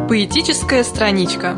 Поэтическая страничка.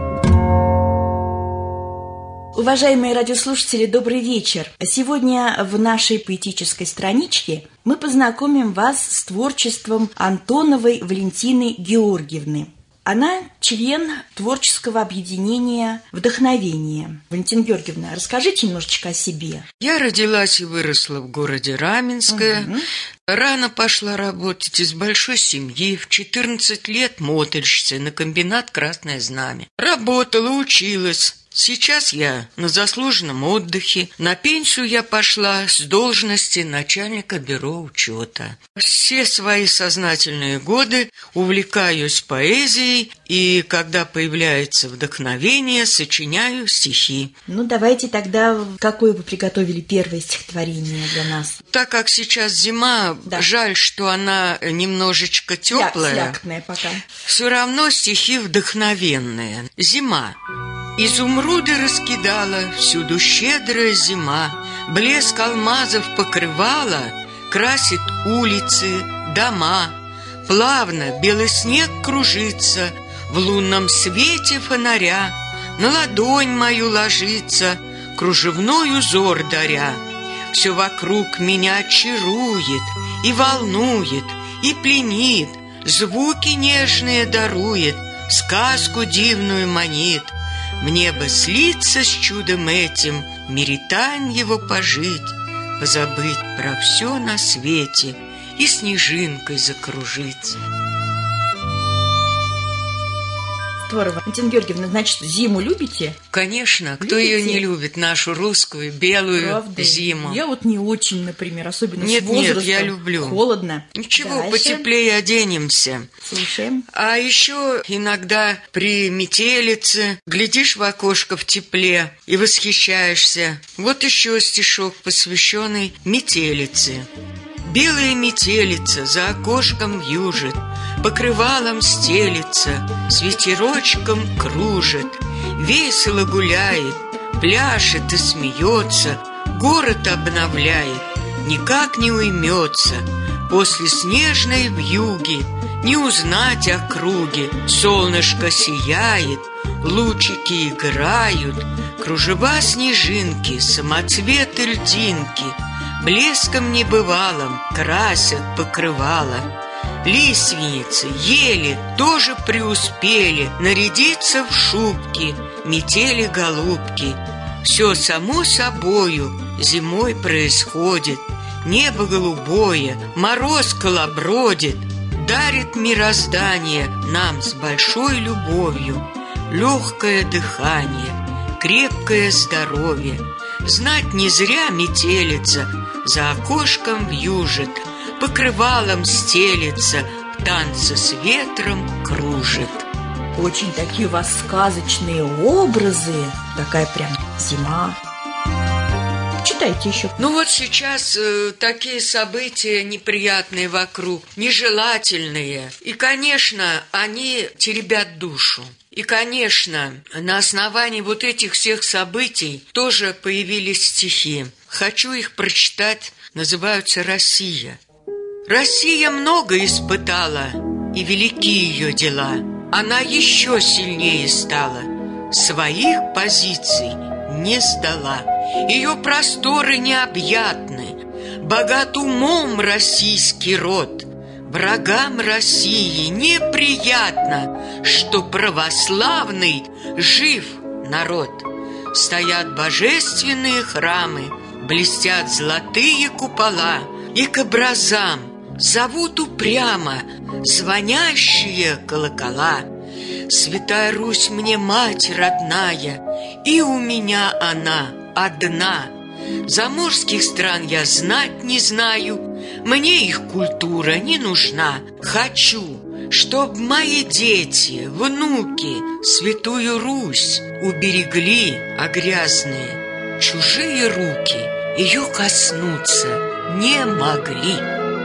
Уважаемые радиослушатели, добрый вечер. Сегодня в нашей поэтической страничке мы познакомим вас с творчеством Антоновой Валентины Георгиевны. Она член творческого объединения «Вдохновение». Валентина Георгиевна, расскажите немножечко о себе. Я родилась и выросла в городе Раменское. Рано пошла работать из большой семьи. В 14 лет мотельщицей на комбинат «Красное знамя». Работала, училась. Сейчас я на заслуженном отдыхе. На пенсию я пошла с должности начальника бюро учета. Все свои сознательные годы увлекаюсь поэзией, и когда появляется вдохновение, сочиняю стихи. Давайте тогда, какое вы приготовили первое стихотворение для нас? Так как сейчас зима, жаль, что она немножечко теплая. Слякотная пока. Все равно стихи вдохновенные. Зима. Изумруды раскидала, всюду щедрая зима, блеск алмазов покрывала, красит улицы, дома. Плавно белый снег кружится в лунном свете фонаря, на ладонь мою ложится, кружевной узор даря. Все вокруг меня чарует и волнует, и пленит, звуки нежные дарует, сказку дивную манит. Мне бы слиться с чудом этим, миритань его пожить, позабыть про все на свете и снежинкой закружиться. Здорово. Валентина Георгиевна, значит, зиму любите? Конечно, кто ее не любит, нашу русскую белую зиму. Я не очень, например, особенно с возрастом. Нет, я люблю. Холодно. Ничего, дальше. Потеплее оденемся. Слушаем. А еще иногда при метелице глядишь в окошко в тепле и восхищаешься. Вот еще стишок, посвященный метелице. Белая метелица за окошком вьюжит, покрывалом стелится, с ветерочком кружит, весело гуляет, пляшет и смеется, город обновляет, никак не уймется. После снежной вьюги не узнать округи, солнышко сияет, лучики играют, кружева снежинки, самоцветы льдинки блеском небывалым красят покрывало. Лиственницы, ели тоже преуспели нарядиться в шубки, метели голубки. Все само собою зимой происходит, небо голубое, мороз колобродит, дарит мироздание нам с большой любовью легкое дыхание, крепкое здоровье. Знать не зря метелица за окошком вьюжит, покрывалом стелится, в танце с ветром кружит. Очень такие у вас сказочные образы. Такая прям зима. Читайте еще. Сейчас такие события неприятные вокруг, нежелательные. И, конечно, они теребят душу. И, конечно, на основании этих всех событий тоже появились стихи. Хочу их прочитать, называются «Россия». Россия много испытала, и велики ее дела. Она еще сильнее стала, своих позиций не сдала. Ее просторы необъятны, богат умом российский род. Врагам России неприятно, что православный жив народ. Стоят божественные храмы, блестят золотые купола, и к образам зовут упрямо звонящие колокола. Святая Русь мне мать родная, и у меня она одна. Заморских стран я знать не знаю, мне их культура не нужна. Хочу, чтоб мои дети, внуки святую Русь уберегли, а грязные чужие руки ее коснуться не могли.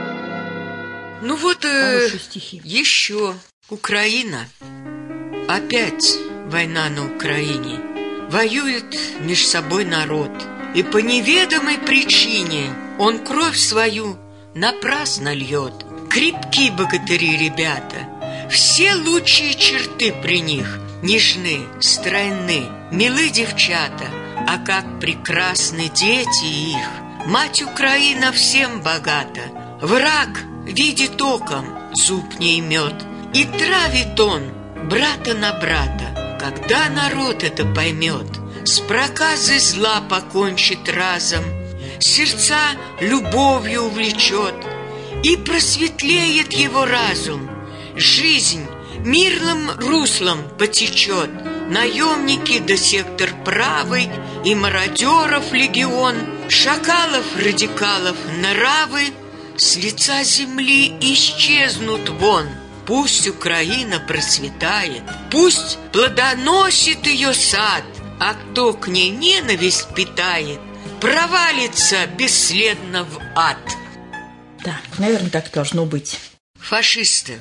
Еще Украина. Опять война на Украине. Воюет меж собой народ, и по неведомой причине он кровь свою напрасно льет. Крепки богатыри ребята, Все лучшие черты при них нежны, стройны, милы девчата, а как прекрасны дети их. Мать Украина всем богата, враг видит оком, зуб не имет, и травит он брата на брата. Когда народ это поймет, с проказой зла покончит разом, сердца любовью увлечет, и просветлеет его разум. Жизнь мирным руслом потечет, наемники да сектор правый, и мародеров легион, шакалов, радикалов, нравы с лица земли исчезнут вон. Пусть Украина процветает, пусть плодоносит ее сад, а кто к ней ненависть питает, провалится бесследно в ад. Да, наверное, так должно быть. Фашисты,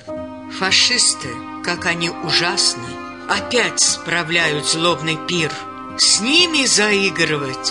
как они ужасны, опять справляют злобный пир. С ними заигрывать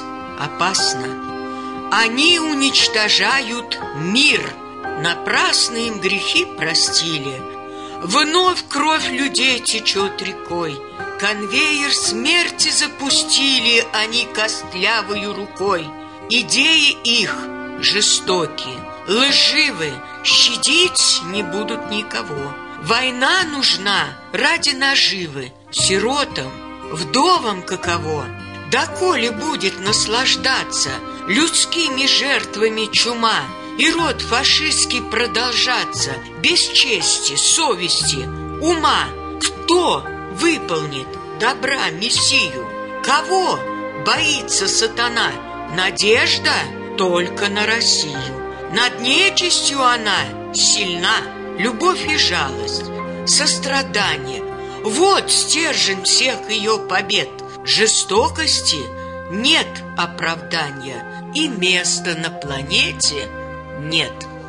опасно. Они уничтожают мир, напрасно им грехи простили. Вновь кровь людей течет рекой, конвейер смерти запустили они костлявою рукой. Идеи их жестокие, лживы, щадить не будут никого. Война нужна ради наживы, сиротам, вдовам каково. Доколе будет наслаждаться людскими жертвами чума, и род фашистский продолжаться без чести, совести, ума? Кто выполнит добра мессию? Кого боится сатана? Надежда только на Россию. Над нечистью она сильна, любовь и жалость, сострадание. Вот стержень всех ее побед. Жестокости нет оправдания, и места на планете нет.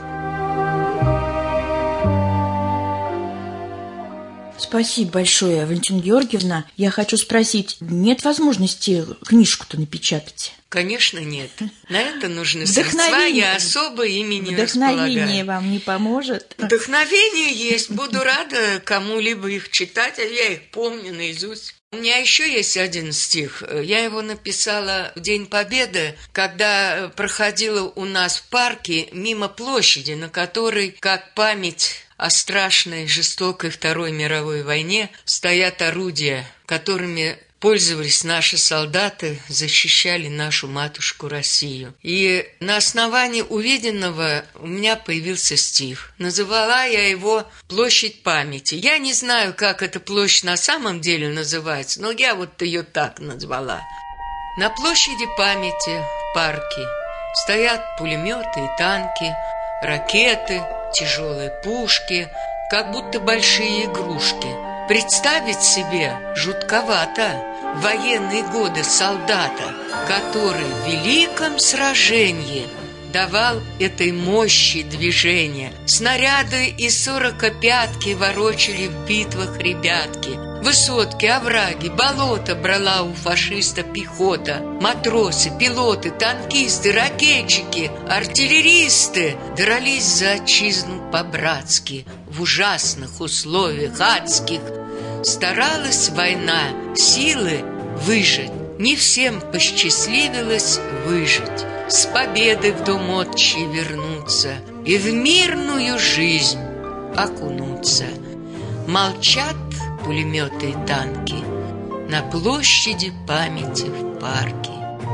Спасибо большое, Валентина Георгиевна. Я хочу спросить, нет возможности книжку-то напечатать? Конечно, нет. На это нужны средства, я особо ими не располагаю. Вдохновение вам не поможет? Вдохновение есть. Буду рада кому-либо их читать, а я их помню наизусть. У меня еще есть один стих. Я его написала в День Победы, когда проходила у нас в парке мимо площади, на которой, как память о страшной, жестокой Второй мировой войне, стоят орудия, которыми пользовались наши солдаты, защищали нашу матушку Россию. И на основании увиденного у меня появился стих. Называла я его «Площадь памяти». Я не знаю, как эта площадь на самом деле называется, но я вот ее так назвала. На площади памяти в парке стоят пулеметы и танки, ракеты, тяжелые пушки, как будто большие игрушки. Представить себе жутковато в военные годы солдата, который в великом сражении давал этой мощи движения. Снаряды из 45-ки ворочали в битвах ребятки. Высотки, овраги, болота брала у фашиста пехота. Матросы, пилоты, танкисты, ракетчики, артиллеристы дрались за отчизну по-братски в ужасных условиях адских. Старалась война силы выжить, не всем посчастливилось выжить, с победы в дом отчий вернуться и в мирную жизнь окунуться. Молчат пулеметы и танки на площади памяти в парке.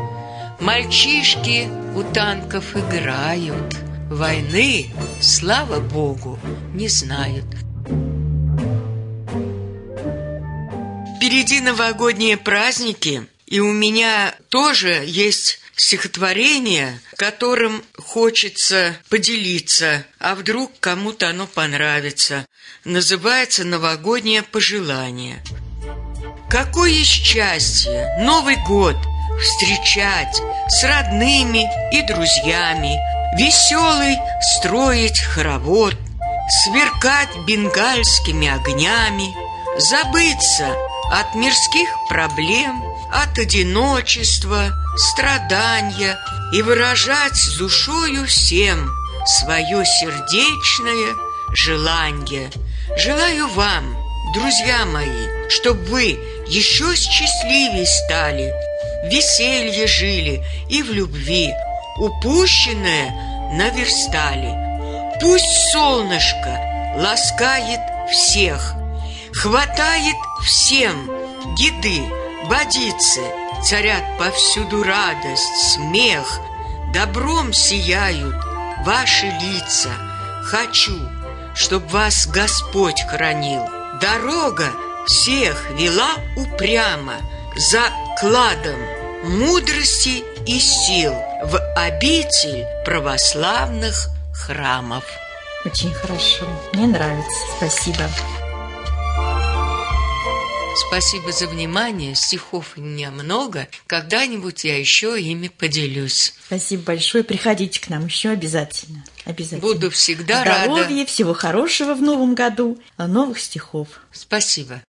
Мальчишки у танков играют, войны, слава Богу, не знают. Впереди новогодние праздники, и у меня тоже есть стихотворение, которым хочется поделиться, а вдруг кому-то оно понравится. Называется «Новогоднее пожелание». Какое счастье Новый год встречать с родными и друзьями, веселый строить хоровод, сверкать бенгальскими огнями, забыться от мирских проблем, от одиночества, страдания и выражать с душою всем свое сердечное желание. Желаю вам, друзья мои, чтобы вы еще счастливее стали, в веселье жили и в любви, упущенное наверстали. Пусть солнышко ласкает всех, хватает всем еды, водицы, царят повсюду радость, смех, добром сияют ваши лица. Хочу, чтоб вас Господь хранил. Дорога всех вела упрямо за кладом мудрости и сил в обитель православных храмов. Очень хорошо. Мне нравится. Спасибо. Спасибо за внимание. Стихов у меня много. Когда-нибудь я еще ими поделюсь. Спасибо большое. Приходите к нам еще обязательно. Обязательно. Буду всегда рада. Здоровья, всего хорошего в новом году, новых стихов. Спасибо.